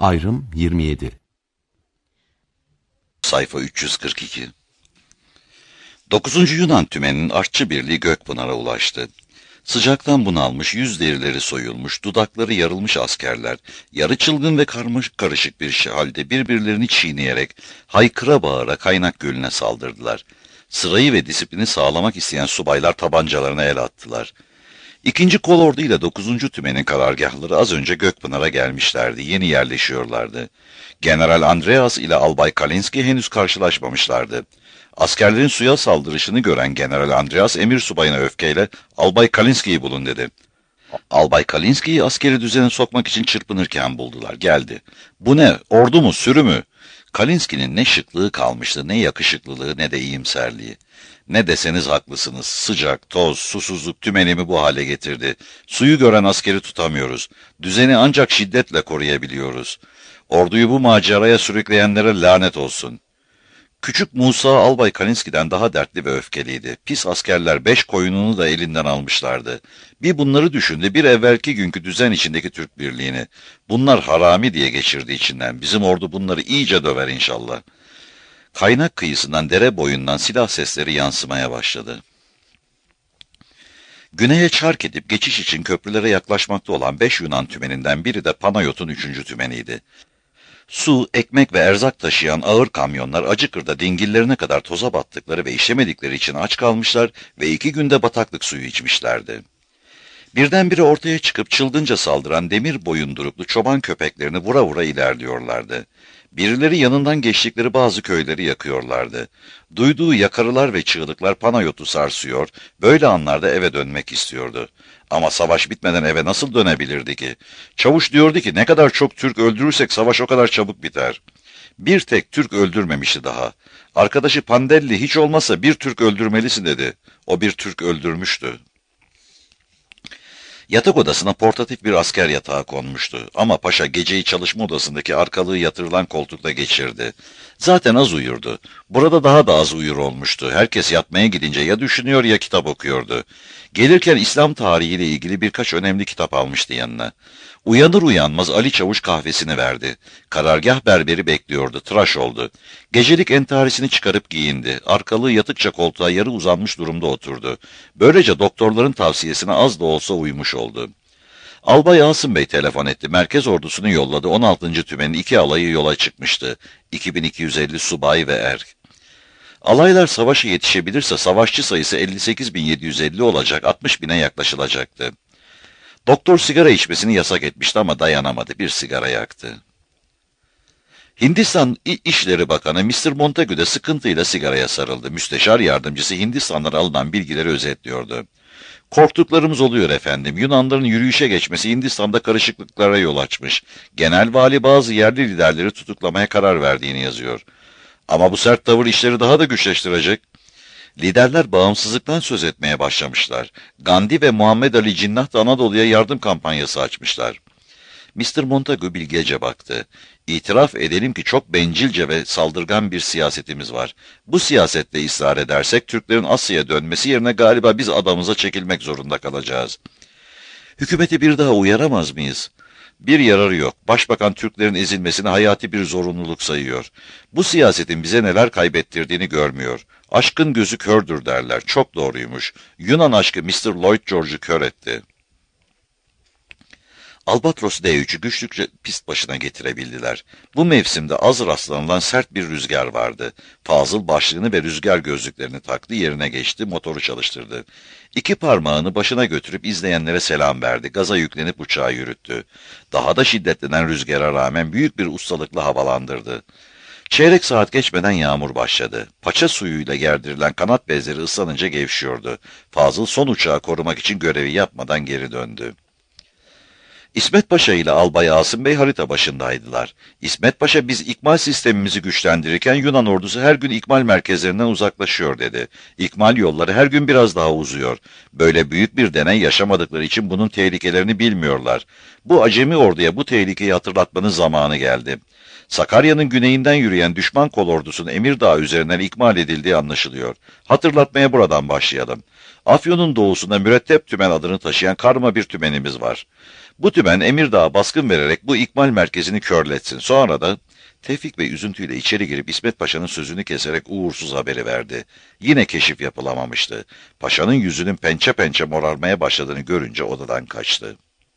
Ayrım 27. Sayfa 342. 9. Yunan tümeninin artçı birliği Gökpınar'a ulaştı. Sıcaktan bunalmış, yüz derileri soyulmuş, dudakları yarılmış askerler, yarı çılgın ve karışık bir halde birbirlerini çiğneyerek, haykıra bağıra Kaynak Gölü'ne saldırdılar. Sırayı ve disiplini sağlamak isteyen subaylar tabancalarına el attılar. İkinci kolordu ile 9. tümenin karargahları az önce Gökpınar'a gelmişlerdi, yeni yerleşiyorlardı. General Andreas ile Albay Kalinski henüz karşılaşmamışlardı. Askerlerin suya saldırışını gören General Andreas emir subayına öfkeyle Albay Kalinski'yi bulun dedi. Albay Kalinski'yi askeri düzene sokmak için çırpınırken buldular, geldi. Bu ne, ordu mu, sürü mü? Kalinski'nin ne şıklığı kalmıştı, ne yakışıklılığı, ne de iyimserliği. Ne deseniz haklısınız, sıcak, toz, susuzluk tümenimi bu hale getirdi. Suyu gören askeri tutamıyoruz. Düzeni ancak şiddetle koruyabiliyoruz. Orduyu bu maceraya sürükleyenlere lanet olsun. Küçük Musa Albay Kalinski'den daha dertli ve öfkeliydi. Pis askerler 5 koyununu da elinden almışlardı. Bir bunları düşündü, bir evvelki günkü düzen içindeki Türk birliğini. Bunlar harami diye geçirdi içinden. Bizim ordu bunları iyice döver inşallah. Kaynak kıyısından, dere boyundan silah sesleri yansımaya başladı. Güneye çark edip geçiş için köprülere yaklaşmakta olan 5 Yunan tümeninden biri de Panayot'un 3. tümeniydi. Su, ekmek ve erzak taşıyan ağır kamyonlar Acıkır'da dingillerine kadar toza battıkları ve işlemedikleri için aç kalmışlar ve 2 günde bataklık suyu içmişlerdi. Birdenbire ortaya çıkıp çılgınca saldıran demir boyunduruklu çoban köpeklerini vura vura ilerliyorlardı. Birileri yanından geçtikleri bazı köyleri yakıyorlardı. Duyduğu yakarılar ve çığlıklar Panayot'u sarsıyor, böyle anlarda eve dönmek istiyordu. Ama savaş bitmeden eve nasıl dönebilirdi ki? Çavuş diyordu ki ne kadar çok Türk öldürürsek savaş o kadar çabuk biter. Bir tek Türk öldürmemişti daha. Arkadaşı Pandelli hiç olmazsa bir Türk öldürmelisin dedi. O bir Türk öldürmüştü. Yatak odasına portatif bir asker yatağı konmuştu. Ama paşa geceyi çalışma odasındaki arkalığı yatırılan koltukta geçirdi. Zaten az uyurdu. Burada daha da az uyur olmuştu. Herkes yatmaya gidince ya düşünüyor ya kitap okuyordu. Gelirken İslam tarihiyle ilgili birkaç önemli kitap almıştı yanına. Uyanır uyanmaz Ali Çavuş kahvesini verdi. Karargah berberi bekliyordu, tıraş oldu. Gecelik entarisini çıkarıp giyindi. Arkalığı yatıkça koltuğa yarı uzanmış durumda oturdu. Böylece doktorların tavsiyesine az da olsa uymuş oldu. Albay Asım Bey telefon etti. Merkez ordusunu yolladı. 16. tümenin 2 alayı yola çıkmıştı. 2250 subay ve er. Alaylar savaşa yetişebilirse savaşçı sayısı 58.750 olacak, 60.000'e yaklaşılacaktı. Doktor sigara içmesini yasak etmişti ama dayanamadı, bir sigara yaktı. Hindistan İşleri Bakanı Mr. Montagu de sıkıntıyla sigaraya sarıldı. Müsteşar yardımcısı Hindistan'dan alınan bilgileri özetliyordu. Korktuklarımız oluyor efendim. Yunanların yürüyüşe geçmesi Hindistan'da karışıklıklara yol açmış. Genel vali bazı yerli liderleri tutuklamaya karar verdiğini yazıyor. Ama bu sert tavır işleri daha da güçleştirecek. Liderler bağımsızlıktan söz etmeye başlamışlar. Gandhi ve Muhammed Ali Cinnah da Anadolu'ya yardım kampanyası açmışlar. Mr. Montagu bilgece baktı. İtiraf edelim ki çok bencilce ve saldırgan bir siyasetimiz var. Bu siyasette ısrar edersek Türklerin Asya'ya dönmesi yerine galiba biz adamıza çekilmek zorunda kalacağız. Hükümeti bir daha uyaramaz mıyız? Bir yararı yok. Başbakan Türklerin ezilmesini hayati bir zorunluluk sayıyor. Bu siyasetin bize neler kaybettirdiğini görmüyor. Aşkın gözü kördür derler. Çok doğruymuş. Yunan aşkı Mr. Lloyd George'u kör etti. Albatros D3'ü güçlükçe pist başına getirebildiler. Bu mevsimde az rastlanılan sert bir rüzgar vardı. Fazıl başlığını ve rüzgar gözlüklerini taktı, yerine geçti, motoru çalıştırdı. 2 parmağını başına götürüp izleyenlere selam verdi. Gaza yüklenip uçağı yürüttü. Daha da şiddetlenen rüzgara rağmen büyük bir ustalıkla havalandırdı. Çeyrek saat geçmeden yağmur başladı. Paça suyuyla gerdirilen kanat bezleri ıslanınca gevşiyordu. Fazıl son uçağı korumak için görevi yapmadan geri döndü. İsmet Paşa ile Albay Asım Bey harita başındaydılar. İsmet Paşa biz ikmal sistemimizi güçlendirirken Yunan ordusu her gün ikmal merkezlerinden uzaklaşıyor dedi. İkmal yolları her gün biraz daha uzuyor. Böyle büyük bir deney yaşamadıkları için bunun tehlikelerini bilmiyorlar. Bu acemi orduya bu tehlikeyi hatırlatmanın zamanı geldi. Sakarya'nın güneyinden yürüyen düşman kolordusunun Emirdağ üzerinden ikmal edildiği anlaşılıyor. Hatırlatmaya buradan başlayalım. Afyon'un doğusunda Mürettep Tümen adını taşıyan karma bir tümenimiz var. Bu tümen Emirdağ'a baskın vererek bu ikmal merkezini körletsin. Sonra da Tevfik Bey üzüntüyle içeri girip İsmet Paşa'nın sözünü keserek uğursuz haberi verdi. Yine keşif yapılamamıştı. Paşa'nın yüzünün pençe pençe morarmaya başladığını görünce odadan kaçtı.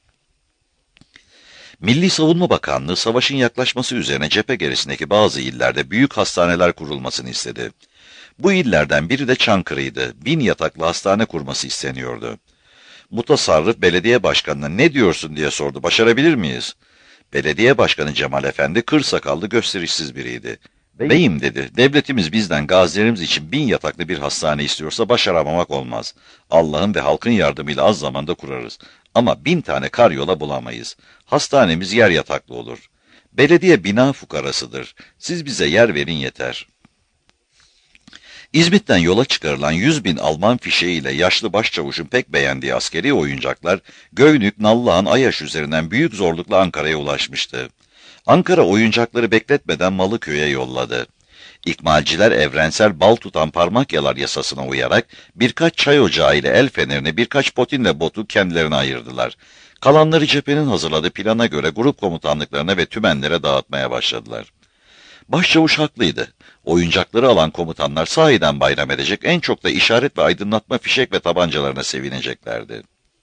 Milli Savunma Bakanlığı savaşın yaklaşması üzerine cephe gerisindeki bazı illerde büyük hastaneler kurulmasını istedi. Bu illerden biri de Çankırı'ydı. 1000 yataklı hastane kurması isteniyordu. Mutasarrıf belediye başkanına ne diyorsun diye sordu. Başarabilir miyiz? Belediye başkanı Cemal Efendi kır sakallı gösterişsiz biriydi. Beyim dedi, devletimiz bizden gazilerimiz için 1000 yataklı bir hastane istiyorsa başaramamak olmaz. Allah'ın ve halkın yardımıyla az zamanda kurarız. Ama 1000 tane karyola bulamayız. Hastanemiz yer yataklı olur. Belediye bina fukarasıdır. Siz bize yer verin yeter. İzmit'ten yola çıkarılan 100.000 Alman fişeğiyle yaşlı başçavuşun pek beğendiği askeri oyuncaklar, Göynük, Nallıhan, Ayaş üzerinden büyük zorlukla Ankara'ya ulaşmıştı. Ankara oyuncakları bekletmeden Malıköy'e yolladı. İkmalciler evrensel bal tutan parmak yalar yasasına uyarak birkaç çay ocağı ile el fenerini birkaç potinle botu kendilerine ayırdılar. Kalanları cephenin hazırladığı plana göre grup komutanlıklarına ve tümenlere dağıtmaya başladılar. Başçavuş haklıydı. Oyuncakları alan komutanlar sahiden bayram edecek, en çok da işaret ve aydınlatma fişek ve tabancalarına sevineceklerdi.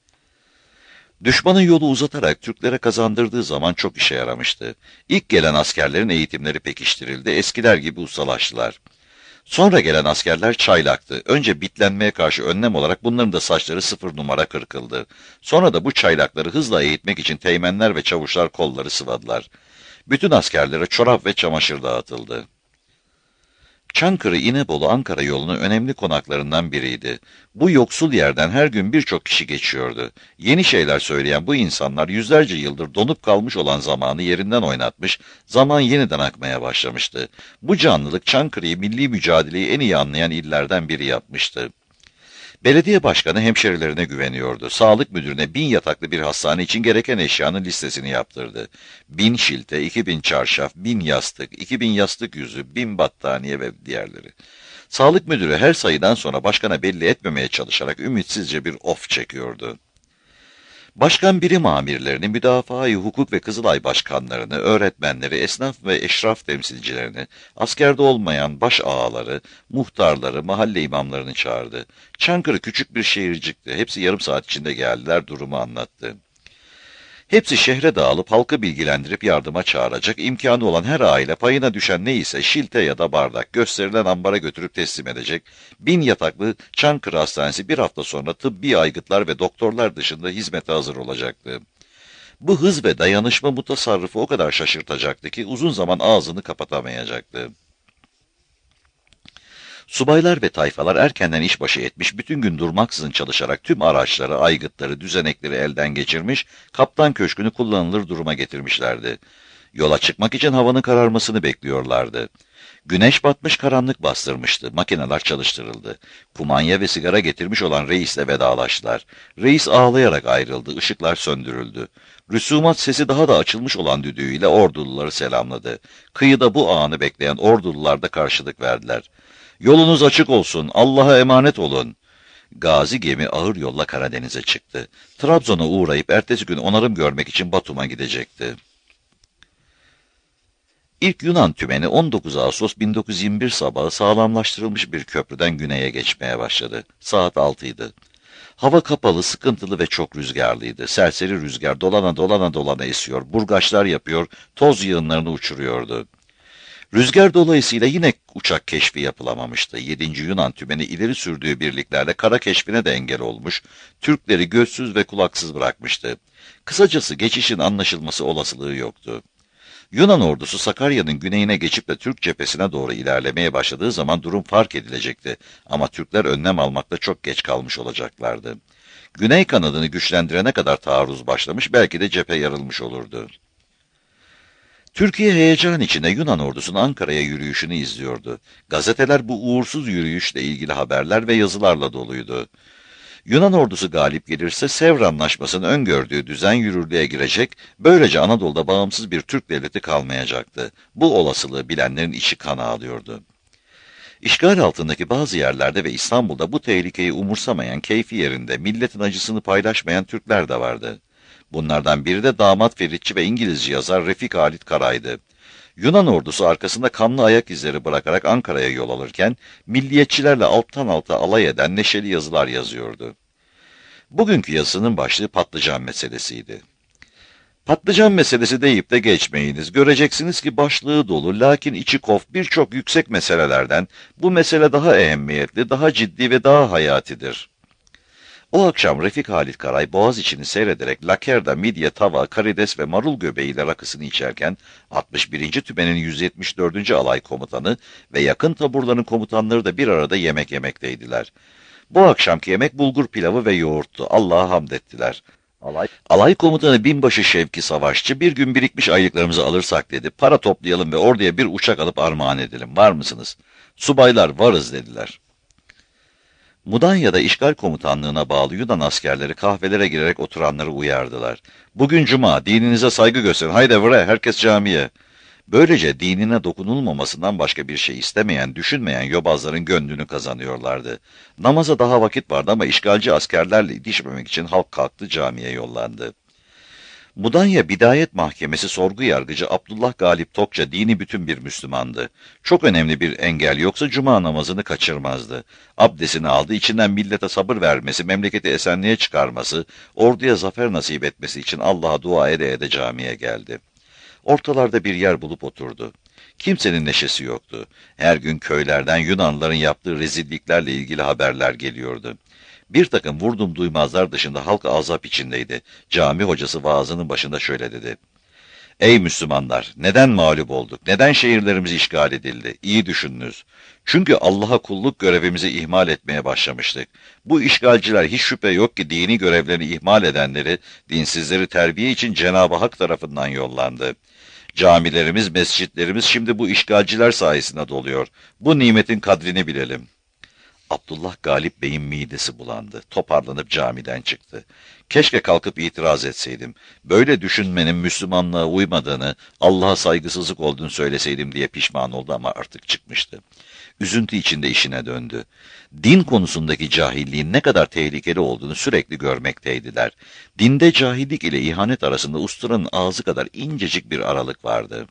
Düşmanın yolu uzatarak Türklere kazandırdığı zaman çok işe yaramıştı. İlk gelen askerlerin eğitimleri pekiştirildi, eskiler gibi ustalaştılar. Sonra gelen askerler çaylaktı. Önce bitlenmeye karşı önlem olarak bunların da saçları 0 numara kırkıldı. Sonra da bu çaylakları hızla eğitmek için teğmenler ve çavuşlar kolları sıvadılar. Bütün askerlere çorap ve çamaşır dağıtıldı. Çankırı, İnebolu, Ankara yolunun önemli konaklarından biriydi. Bu yoksul yerden her gün birçok kişi geçiyordu. Yeni şeyler söyleyen bu insanlar yüzlerce yıldır donup kalmış olan zamanı yerinden oynatmış, zaman yeniden akmaya başlamıştı. Bu canlılık Çankırı'yı milli mücadeleyi en iyi anlayan illerden biri yapmıştı. Belediye başkanı hemşerilerine güveniyordu. Sağlık müdürüne 1000 yataklı bir hastane için gereken eşyanın listesini yaptırdı. 1000 şilte, 2000 çarşaf, 1000 yastık, 2000 yastık yüzü, 1000 battaniye ve diğerleri. Sağlık müdürü her sayıdan sonra başkana belli etmemeye çalışarak ümitsizce bir of çekiyordu. Başkan birim amirlerini, müdafaa-i hukuk ve Kızılay başkanlarını, öğretmenleri, esnaf ve eşraf temsilcilerini, askerde olmayan baş ağaları, muhtarları, mahalle imamlarını çağırdı. Çankırı küçük bir şehircikti. Hepsi yarım saat içinde geldiler, durumu anlattı. Hepsi şehre dağılıp halkı bilgilendirip yardıma çağıracak, imkanı olan her aile payına düşen neyse şilte ya da bardak gösterilen ambara götürüp teslim edecek. 1000 yataklı Çankırı Hastanesi bir hafta sonra tıbbi aygıtlar ve doktorlar dışında hizmete hazır olacaktı. Bu hız ve dayanışma mutasarrıfı o kadar şaşırtacaktı ki uzun zaman ağzını kapatamayacaktı. Subaylar ve tayfalar erkenden işbaşı etmiş, bütün gün durmaksızın çalışarak tüm araçları, aygıtları, düzenekleri elden geçirmiş, kaptan köşkünü kullanılır duruma getirmişlerdi. Yola çıkmak için havanın kararmasını bekliyorlardı. Güneş batmış, karanlık bastırmıştı. Makineler çalıştırıldı. Kumanya ve sigara getirmiş olan reisle vedalaştılar. Reis ağlayarak ayrıldı, ışıklar söndürüldü. Rüsumat sesi daha da açılmış olan düdüğüyle orduluları selamladı. Kıyıda bu anı bekleyen ordulular da karşılık verdiler. Yolunuz açık olsun, Allah'a emanet olun. Gazi gemi ağır yolla Karadeniz'e çıktı. Trabzon'a uğrayıp ertesi gün onarım görmek için Batum'a gidecekti. İlk Yunan tümeni 19 Ağustos 1921 sabahı sağlamlaştırılmış bir köprüden güneye geçmeye başladı. Saat 6'ydı. Hava kapalı, sıkıntılı ve çok rüzgarlıydı. Serseri rüzgar dolana esiyor, burgaçlar yapıyor, toz yığınlarını uçuruyordu. Rüzgar dolayısıyla yine uçak keşfi yapılamamıştı. 7. Yunan tümeni ileri sürdüğü birliklerle kara keşfine de engel olmuş, Türkleri gözsüz ve kulaksız bırakmıştı. Kısacası geçişin anlaşılması olasılığı yoktu. Yunan ordusu Sakarya'nın güneyine geçip de Türk cephesine doğru ilerlemeye başladığı zaman durum fark edilecekti. Ama Türkler önlem almakta çok geç kalmış olacaklardı. Güney kanadını güçlendirene kadar taarruz başlamış, belki de cephe yarılmış olurdu. Türkiye heyecan içinde Yunan ordusunun Ankara'ya yürüyüşünü izliyordu. Gazeteler bu uğursuz yürüyüşle ilgili haberler ve yazılarla doluydu. Yunan ordusu galip gelirse Sevr Anlaşması'nın öngördüğü düzen yürürlüğe girecek, böylece Anadolu'da bağımsız bir Türk devleti kalmayacaktı. Bu olasılığı bilenlerin içi kan ağlıyordu. İşgal altındaki bazı yerlerde ve İstanbul'da bu tehlikeyi umursamayan, keyfi yerinde, milletin acısını paylaşmayan Türkler de vardı. Bunlardan biri de damat Feritçi ve İngilizce yazar Refik Halit Karay'dı. Yunan ordusu arkasında kanlı ayak izleri bırakarak Ankara'ya yol alırken, milliyetçilerle alttan alta alay eden neşeli yazılar yazıyordu. Bugünkü yazısının başlığı patlıcan meselesiydi. Patlıcan meselesi deyip de geçmeyiniz. Göreceksiniz ki başlığı dolu, lakin içi kof birçok yüksek meselelerden bu mesele daha ehemmiyetli, daha ciddi ve daha hayatidir. O akşam Refik Halit Karay Boğaziçi'ni seyrederek lakerda, midye, tava, karides ve marul göbeğiyle rakısını içerken 61. Tümen'in 174. Alay Komutanı ve yakın taburların komutanları da bir arada yemek yemekteydiler. Bu akşamki yemek bulgur pilavı ve yoğurttu. Allah'a hamd ettiler. Alay komutanı binbaşı Şevki Savaşçı bir gün birikmiş aylıklarımızı alırsak dedi. Para toplayalım ve orduya bir uçak alıp armağan edelim. Var mısınız? Subaylar varız dediler. Mudanya'da işgal komutanlığına bağlı Yunan askerleri kahvelere girerek oturanları uyardılar. Bugün cuma, dininize saygı gösterin. Haydi vre, herkes camiye. Böylece dinine dokunulmamasından başka bir şey istemeyen, düşünmeyen yobazların gönlünü kazanıyorlardı. Namaza daha vakit vardı ama işgalci askerlerle itişmemek için halk kalktı, camiye yollandı. Mudanya Bidayet Mahkemesi sorgu yargıcı Abdullah Galip Tokça dini bütün bir Müslümandı. Çok önemli bir engel yoksa cuma namazını kaçırmazdı. Abdestini aldı, içinden millete sabır vermesi, memleketi esenliğe çıkarması, orduya zafer nasip etmesi için Allah'a dua ede camiye geldi. Ortalarda bir yer bulup oturdu. Kimsenin neşesi yoktu. Her gün köylerden Yunanlıların yaptığı rezilliklerle ilgili haberler geliyordu. Bir takım vurdum duymazlar dışında halk azap içindeydi. Cami hocası vaazının başında şöyle dedi. Ey Müslümanlar! Neden mağlup olduk? Neden şehirlerimiz işgal edildi? İyi düşününüz. Çünkü Allah'a kulluk görevimizi ihmal etmeye başlamıştık. Bu işgalciler hiç şüphe yok ki dini görevlerini ihmal edenleri, dinsizleri terbiye için Cenab-ı Hak tarafından yollandı. Camilerimiz, mescitlerimiz şimdi bu işgalciler sayesinde doluyor. Bu nimetin kadrini bilelim. Abdullah Galip Bey'in midesi bulandı. Toparlanıp camiden çıktı. Keşke kalkıp itiraz etseydim. Böyle düşünmenin Müslümanlığa uymadığını, Allah'a saygısızlık olduğunu söyleseydim diye pişman oldu ama artık çıkmıştı. Üzüntü içinde işine döndü. Din konusundaki cahilliğin ne kadar tehlikeli olduğunu sürekli görmekteydiler. Dinde cahillik ile ihanet arasında usturanın ağzı kadar incecik bir aralık vardı.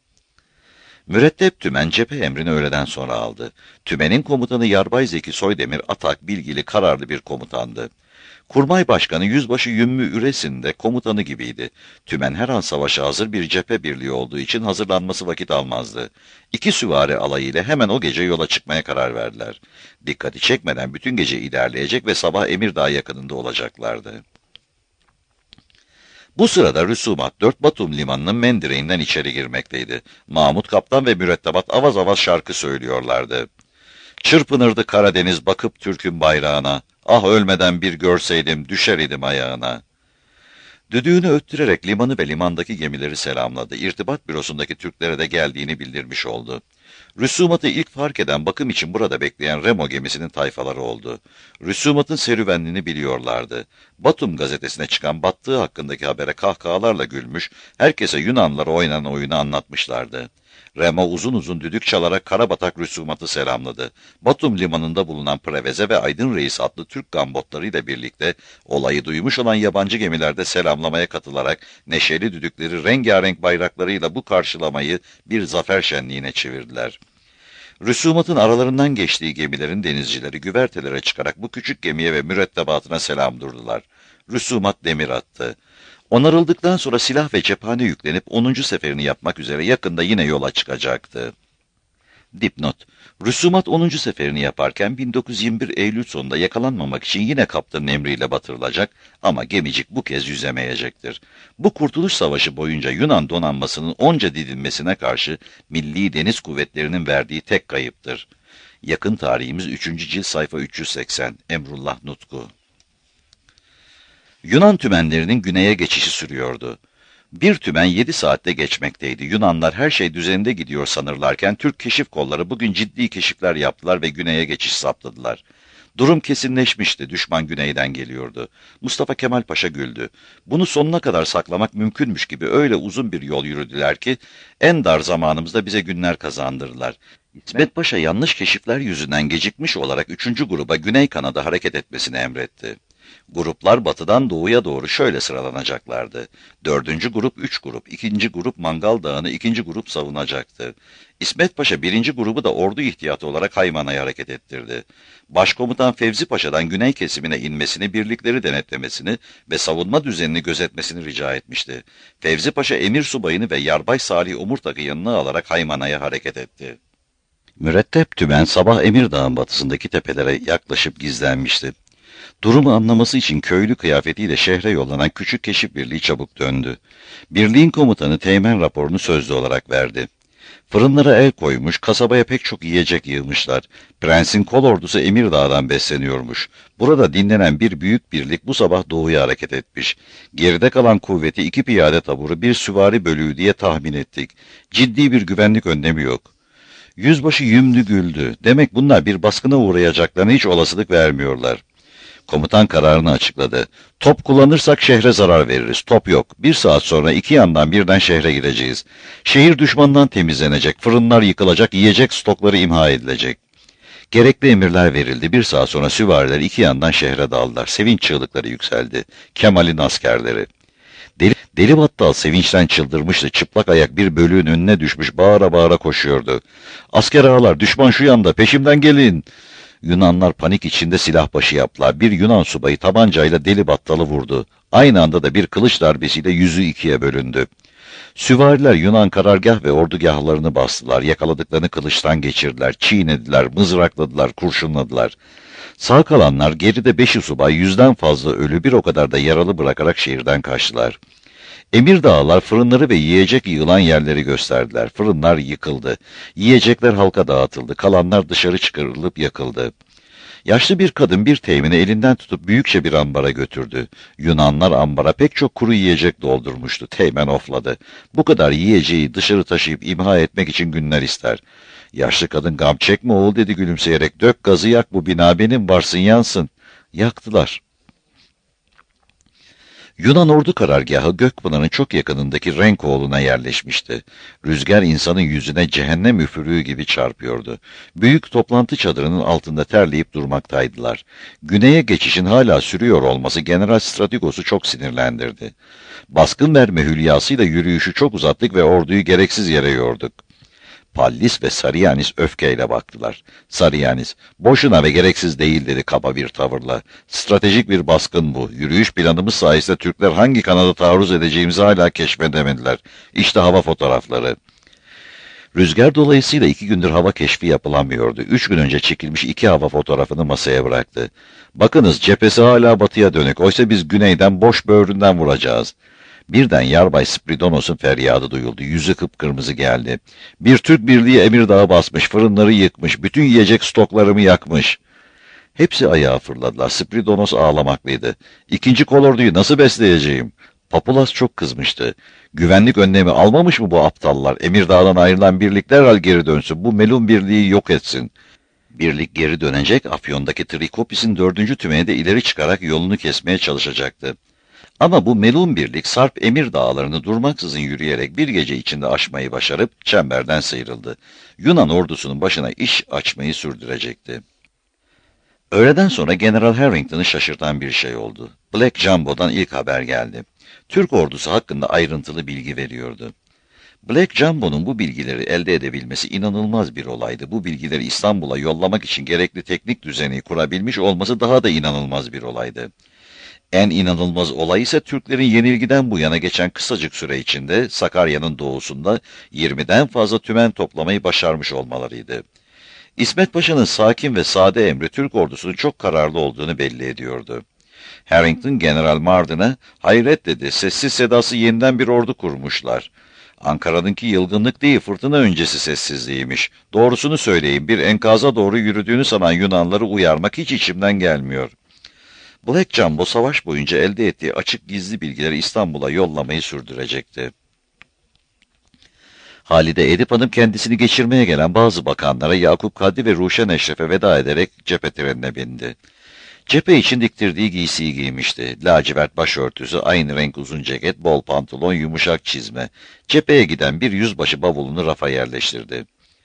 Mürettep Tümen cephe emrini öğleden sonra aldı. Tümen'in komutanı Yarbay Zeki Soydemir atak, bilgili, kararlı bir komutandı. Kurmay Başkanı Yüzbaşı Ümmü Üresin de komutanı gibiydi. Tümen her an savaşa hazır bir cephe birliği olduğu için hazırlanması vakit almazdı. 2 süvari alayı ile hemen o gece yola çıkmaya karar verdiler. Dikkati çekmeden bütün gece ilerleyecek ve sabah Emirdağ yakınında olacaklardı. Bu sırada Rüsumat 4 Batum limanının mendireğinden içeri girmekteydi. Mahmut Kaptan ve mürettebat avaz avaz şarkı söylüyorlardı. Çırpınırdı Karadeniz bakıp Türk'ün bayrağına, ah ölmeden bir görseydim düşer idim ayağına. Düdüğünü öttürerek limanı ve limandaki gemileri selamladı. İrtibat bürosundaki Türklere de geldiğini bildirmiş oldu. Rüsumat'ı ilk fark eden bakım için burada bekleyen Remo gemisinin tayfaları oldu. Rüsumat'ın serüvenini biliyorlardı. Batum gazetesine çıkan battığı hakkındaki habere kahkahalarla gülmüş, herkese Yunanlılara oynanan oyunu anlatmışlardı. Remo uzun uzun düdük çalarak Karabatak Rüsumat'ı selamladı. Batum limanında bulunan Preveze ve Aydın Reis adlı Türk gambotlarıyla birlikte olayı duymuş olan yabancı gemilerde selamlamaya katılarak neşeli düdükleri rengarenk bayraklarıyla bu karşılamayı bir zafer şenliğine çevirdiler. Rüsumat'ın aralarından geçtiği gemilerin denizcileri güvertelere çıkarak bu küçük gemiye ve mürettebatına selam durdular. Rüsumat demir attı. Onarıldıktan sonra silah ve cephane yüklenip 10. seferini yapmak üzere yakında yine yola çıkacaktı. Dipnot: Rüsumat 10. seferini yaparken 1921 Eylül sonunda yakalanmamak için yine kaptanın emriyle batırılacak ama gemicik bu kez yüzemeyecektir. Bu Kurtuluş Savaşı boyunca Yunan donanmasının onca didinmesine karşı Milli Deniz Kuvvetleri'nin verdiği tek kayıptır. Yakın tarihimiz 3. cilt sayfa 380. Emrullah Nutku. Yunan tümenlerinin güneye geçişi sürüyordu. Bir tümen 7 saatte geçmekteydi. Yunanlar her şey düzeninde gidiyor sanırlarken Türk keşif kolları bugün ciddi keşifler yaptılar ve güneye geçiş saptadılar. Durum kesinleşmişti. Düşman güneyden geliyordu. Mustafa Kemal Paşa güldü. Bunu sonuna kadar saklamak mümkünmüş gibi öyle uzun bir yol yürüdüler ki en dar zamanımızda bize günler kazandırdılar. İsmet Paşa yanlış keşifler yüzünden gecikmiş olarak 3. gruba Güney Kanada hareket etmesini emretti. Gruplar batıdan doğuya doğru şöyle sıralanacaklardı. 4. grup 3 grup, 2. grup Mangal Dağı'nı 2. grup savunacaktı. İsmet Paşa 1. grubu da ordu ihtiyatı olarak Haymana'ya hareket ettirdi. Başkomutan Fevzi Paşa'dan güney kesimine inmesini, birlikleri denetlemesini ve savunma düzenini gözetmesini rica etmişti. Fevzi Paşa emir subayını ve Yarbay Salih Omurtak'ı yanına alarak Haymana'ya hareket etti. Mürettep Tümen sabah Emirdağ'ın batısındaki tepelere yaklaşıp gizlenmişti. Durumu anlaması için köylü kıyafetiyle şehre yollanan küçük keşif birliği çabuk döndü. Birliğin komutanı teğmen raporunu sözlü olarak verdi. Fırınlara el koymuş, kasabaya pek çok yiyecek yığmışlar. Prensin kol ordusu Emirdağ'dan besleniyormuş. Burada dinlenen bir büyük birlik bu sabah doğuya hareket etmiş. Geride kalan kuvveti 2 piyade taburu, 1 süvari bölüğü diye tahmin ettik. Ciddi bir güvenlik önlemi yok. Yüzbaşı yümlü güldü. Demek bunlar bir baskına uğrayacaklarına hiç olasılık vermiyorlar. Komutan kararını açıkladı. Top kullanırsak şehre zarar veririz. Top yok. 1 saat sonra 2 yandan birden şehre gireceğiz. Şehir düşmandan temizlenecek. Fırınlar yıkılacak. Yiyecek stokları imha edilecek. Gerekli emirler verildi. 1 saat sonra süvariler 2 yandan şehre daldılar. Sevinç çığlıkları yükseldi. Kemal'in askerleri. Deli Battal sevinçten çıldırmıştı. Çıplak ayak bir bölüğün önüne düşmüş. Bağıra bağıra koşuyordu. Asker ağalar, düşman şu yanda, peşimden gelin. Yunanlar panik içinde silah başı yaptılar. Bir Yunan subayı tabancayla Deli Battal'ı vurdu. Aynı anda da bir kılıç darbesiyle yüzü 2'ye bölündü. Süvariler Yunan karargah ve ordugahlarını bastılar. Yakaladıklarını kılıçtan geçirdiler. Çiğnediler, mızrakladılar, kurşunladılar. Sağ kalanlar geride 5'i subay, 100'den fazla ölü, bir o kadar da yaralı bırakarak şehirden kaçtılar. Emirdağlar fırınları ve yiyecek yığılan yerleri gösterdiler. Fırınlar yıkıldı. Yiyecekler halka dağıtıldı. Kalanlar dışarı çıkarılıp yakıldı. Yaşlı bir kadın bir teğmini elinden tutup büyükçe bir ambara götürdü. Yunanlar ambara pek çok kuru yiyecek doldurmuştu. Teğmen ofladı. Bu kadar yiyeceği dışarı taşıyıp imha etmek için günler ister. Yaşlı kadın gam çekme oğul dedi gülümseyerek. Dök gazı yak, bu bina benim, varsın yansın. Yaktılar. Yunan ordu karargahı Gökpınar'ın çok yakınındaki Renkoğlu'na yerleşmişti. Rüzgar insanın yüzüne cehennem üfürüğü gibi çarpıyordu. Büyük toplantı çadırının altında terleyip durmaktaydılar. Güneye geçişin hala sürüyor olması General Stratigos'u çok sinirlendirdi. Baskın verme hülyasıyla yürüyüşü çok uzattık ve orduyu gereksiz yere yorduk. Pallis ve Sarıyanis öfkeyle baktılar. Sarıyanis, boşuna ve gereksiz değil dedi kaba bir tavırla. Stratejik bir baskın bu. Yürüyüş planımız sayesinde Türkler hangi kanada taarruz edeceğimizi hala keşfedemediler. İşte hava fotoğrafları. Rüzgar dolayısıyla 2 gündür hava keşfi yapılamıyordu. 3 gün önce çekilmiş 2 hava fotoğrafını masaya bıraktı. Bakınız, cephesi hala batıya dönük. Oysa biz güneyden boş böğründen vuracağız. Birden Yarbay Spiridonus'un feryadı duyuldu. Yüzü kıpkırmızı geldi. Bir Türk birliği Emirdağ'ı basmış, fırınları yıkmış, bütün yiyecek stoklarımı yakmış. Hepsi ayağa fırladılar. Spiridonos ağlamaklıydı. 2. kolorduyu nasıl besleyeceğim? Papulas çok kızmıştı. Güvenlik önlemi almamış mı bu aptallar? Emirdağ'dan ayrılan birlikler derhal geri dönsün. Bu melun birliği yok etsin. Birlik geri dönecek, Afyon'daki Trikopis'in 4. tümeni de ileri çıkarak yolunu kesmeye çalışacaktı. Ama bu melun birlik Sarp Emir dağlarını durmaksızın yürüyerek bir gece içinde aşmayı başarıp çemberden sıyrıldı. Yunan ordusunun başına iş açmayı sürdürecekti. Öğleden sonra General Harrington'ı şaşırtan bir şey oldu. Black Jumbo'dan ilk haber geldi. Türk ordusu hakkında ayrıntılı bilgi veriyordu. Black Jumbo'nun bu bilgileri elde edebilmesi inanılmaz bir olaydı. Bu bilgileri İstanbul'a yollamak için gerekli teknik düzeni kurabilmiş olması daha da inanılmaz bir olaydı. En inanılmaz olay ise Türklerin yenilgiden bu yana geçen kısacık süre içinde Sakarya'nın doğusunda 20'den fazla tümen toplamayı başarmış olmalarıydı. İsmet Paşa'nın sakin ve sade emri Türk ordusunun çok kararlı olduğunu belli ediyordu. Harrington, General Mardin'e hayret dedi, sessiz sedası yeniden bir ordu kurmuşlar. Ankara'nınki yılgınlık değil, fırtına öncesi sessizliğiymiş. Doğrusunu söyleyeyim, bir enkaza doğru yürüdüğünü sanan Yunanları uyarmak hiç içimden gelmiyor. Black Jumbo savaş boyunca elde ettiği açık gizli bilgileri İstanbul'a yollamayı sürdürecekti. Halide Edip Hanım kendisini geçirmeye gelen bazı bakanlara Yakup Kadri ve Ruşen Eşref'e veda ederek cephe trenine bindi. Cephe için diktirdiği giysiyi giymişti. Lacivert başörtüsü, aynı renk uzun ceket, bol pantolon, yumuşak çizme. Cepheye giden bir yüzbaşı bavulunu rafa yerleştirdi.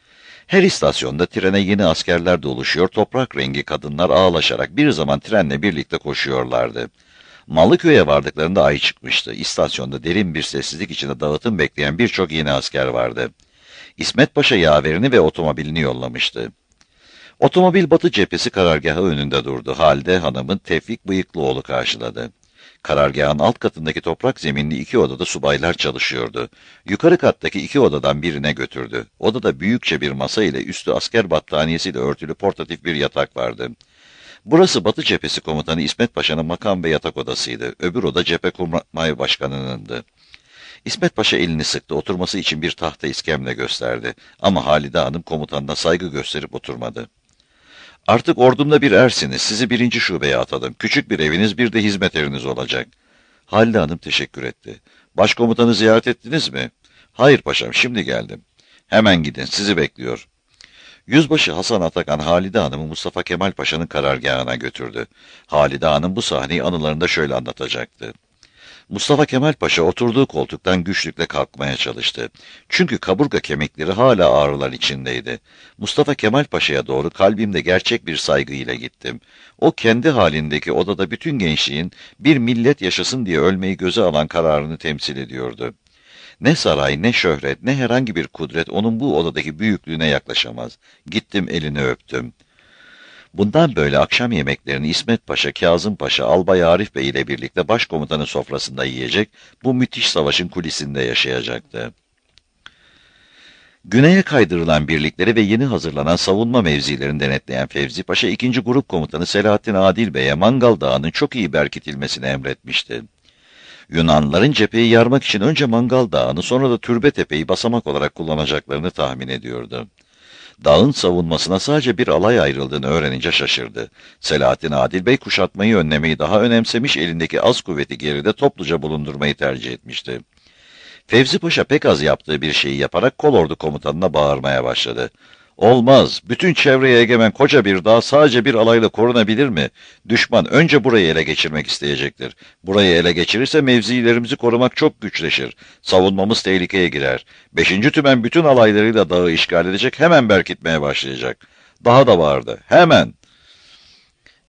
Her istasyonda trene yeni askerler doluşuyor, toprak rengi kadınlar ağlaşarak bir zaman trenle birlikte koşuyorlardı. Malıköy'e vardıklarında ay çıkmıştı. İstasyonda derin bir sessizlik içinde dağıtım bekleyen birçok yeni asker vardı. İsmet Paşa yaverini ve otomobilini yollamıştı. Otomobil Batı cephesi karargahı önünde durdu. Halide Hanım'ın Tevfik Bıyıklıoğlu karşıladı. Karargahın alt katındaki toprak zeminli iki odada subaylar çalışıyordu. Yukarı kattaki iki odadan birine götürdü. Odada büyükçe bir masa ile üstü asker battaniyesiyle örtülü portatif bir yatak vardı. Burası Batı cephesi komutanı İsmet Paşa'nın makam ve yatak odasıydı. Öbür oda cephekurmay başkanınındı. İsmet Paşa elini sıktı. Oturması için bir tahta iskemle gösterdi. Ama Halide Hanım komutanına saygı gösterip oturmadı. Artık ordumda bir ersiniz. Sizi 1. şubeye atadım. Küçük bir eviniz, bir de hizmet eriniz olacak. Halide Hanım teşekkür etti. Başkomutanı ziyaret ettiniz mi? Hayır paşam, şimdi geldim. Hemen gidin, sizi bekliyor. Yüzbaşı Hasan Atakan Halide Hanım'ı Mustafa Kemal Paşa'nın karargahına götürdü. Halide Hanım bu sahneyi anılarında şöyle anlatacaktı. Mustafa Kemal Paşa oturduğu koltuktan güçlükle kalkmaya çalıştı. Çünkü kaburga kemikleri hala ağrılar içindeydi. Mustafa Kemal Paşa'ya doğru kalbimde gerçek bir saygıyla gittim. O kendi halindeki odada bütün gençliğin bir millet yaşasın diye ölmeyi göze alan kararını temsil ediyordu. Ne saray, ne şöhret, ne herhangi bir kudret onun bu odadaki büyüklüğüne yaklaşamaz. Gittim elini öptüm. Bundan böyle akşam yemeklerini İsmet Paşa, Kazım Paşa, Albay Arif Bey ile birlikte başkomutanın sofrasında yiyecek, bu müthiş savaşın kulisinde yaşayacaktı. Güneye kaydırılan birlikleri ve yeni hazırlanan savunma mevzilerini denetleyen Fevzi Paşa, 2. Grup Komutanı Selahattin Adil Bey'e Mangal Dağı'nın çok iyi berkitilmesini emretmişti. Yunanlıların cepheyi yarmak için önce Mangal Dağı'nı sonra da Türbetepe'yi basamak olarak kullanacaklarını tahmin ediyordu. Dağın savunmasına sadece bir alay ayrıldığını öğrenince şaşırdı. Selahattin Adil Bey kuşatmayı önlemeyi daha önemsemiş, elindeki az kuvveti geride topluca bulundurmayı tercih etmişti. Fevzi Paşa pek az yaptığı bir şeyi yaparak kolordu komutanına bağırmaya başladı. Olmaz, bütün çevreye egemen koca bir dağ sadece bir alayla korunabilir mi? Düşman önce burayı ele geçirmek isteyecektir. Burayı ele geçirirse mevzilerimizi korumak çok güçleşir. Savunmamız tehlikeye girer. 5. Tümen bütün alaylarıyla dağı işgal edecek, hemen berkitmeye başlayacak. Daha da vardı, hemen.